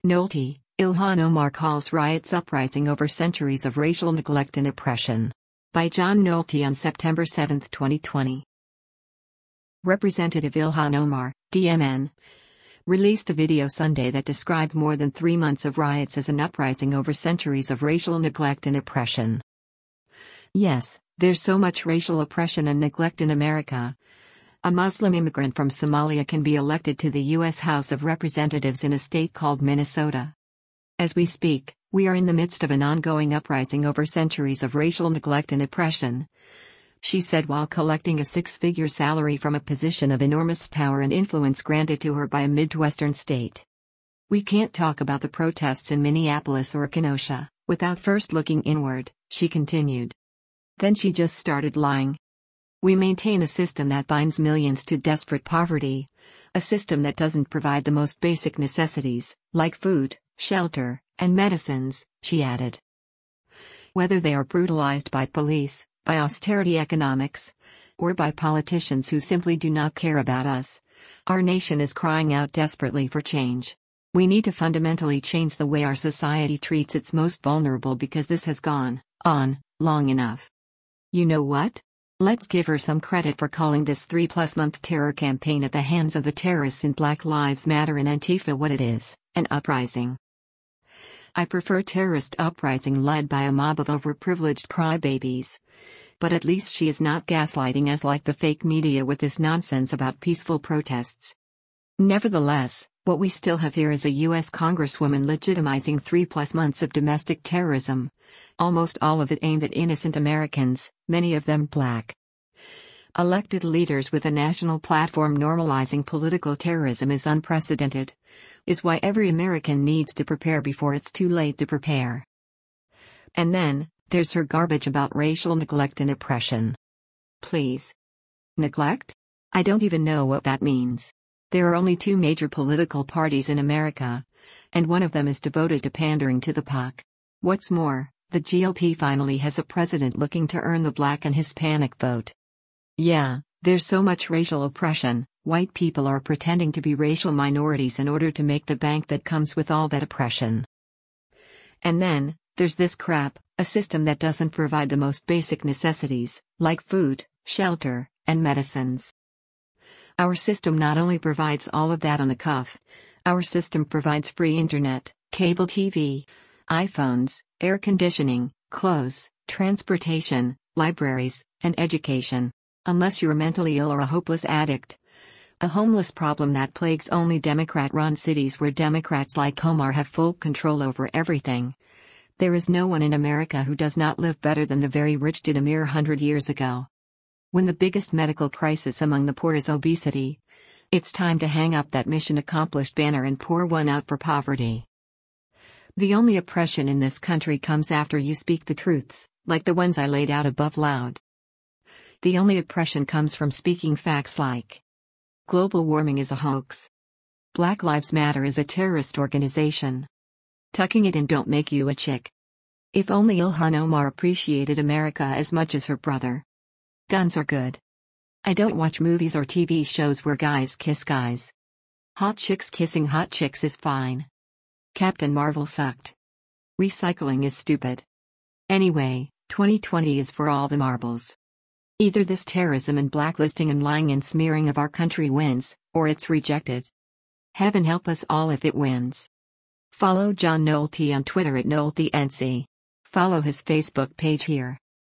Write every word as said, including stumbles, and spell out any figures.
Nolte, Ilhan Omar calls riots uprising over centuries of racial neglect and oppression. By John Nolte on September seventh, twenty twenty. Representative Ilhan Omar, D M N, released a video Sunday that described more than three months of riots as an uprising over centuries of racial neglect and oppression. Yes, there's so much racial oppression and neglect in America. A Muslim immigrant from Somalia can be elected to the U S House of Representatives in a state called Minnesota. As we speak, we are in the midst of an ongoing uprising over centuries of racial neglect and oppression, she said while collecting a six-figure salary from a position of enormous power and influence granted to her by a Midwestern state. We can't talk about the protests in Minneapolis or Kenosha without first looking inward, she continued. Then she just started lying. We maintain a system that binds millions to desperate poverty, a system that doesn't provide the most basic necessities, like food, shelter, and medicines, she added. Whether they are brutalized by police, by austerity economics, or by politicians who simply do not care about us, our nation is crying out desperately for change. We need to fundamentally change the way our society treats its most vulnerable because this has gone on long enough. You know what? Let's give her some credit for calling this three-plus-month terror campaign at the hands of the terrorists in Black Lives Matter and Antifa what it is, an uprising. I prefer terrorist uprising led by a mob of overprivileged crybabies. But at least she is not gaslighting us like the fake media with this nonsense about peaceful protests. Nevertheless, what we still have here is a U S Congresswoman legitimizing three-plus months of domestic terrorism, almost all of it aimed at innocent Americans, many of them black. Elected leaders with a national platform normalizing political terrorism is unprecedented, is why every American needs to prepare before it's too late to prepare. And then, there's her garbage about racial neglect and oppression. Please. Neglect? I don't even know what that means. There are only two major political parties in America, and one of them is devoted to pandering to the P O C. What's more, the G O P finally has a president looking to earn the black and Hispanic vote. Yeah, there's so much racial oppression, white people are pretending to be racial minorities in order to make the bank that comes with all that oppression. And then, there's this crap, a system that doesn't provide the most basic necessities, like food, shelter, and medicines. Our system not only provides all of that on the cuff, our system provides free internet, cable T V, iPhones, air conditioning, clothes, transportation, libraries, and education. Unless you're mentally ill or a hopeless addict. A homeless problem that plagues only Democrat-run cities where Democrats like Omar have full control over everything. There is no one in America who does not live better than the very rich did a mere hundred years ago. When the biggest medical crisis among the poor is obesity, it's time to hang up that mission accomplished banner and pour one out for poverty. The only oppression in this country comes after you speak the truths, like the ones I laid out above loud. The only oppression comes from speaking facts like global warming is a hoax. Black Lives Matter is a terrorist organization. Tucking it in don't make you a chick. If only Ilhan Omar appreciated America as much as her brother. Guns are good. I don't watch movies or T V shows where guys kiss guys. Hot chicks kissing hot chicks is fine. Captain Marvel sucked. Recycling is stupid. Anyway, twenty twenty is for all the marbles. Either this terrorism and blacklisting and lying and smearing of our country wins, or it's rejected. Heaven help us all if it wins. Follow John Nolte on Twitter at NolteNC. Follow his Facebook page here.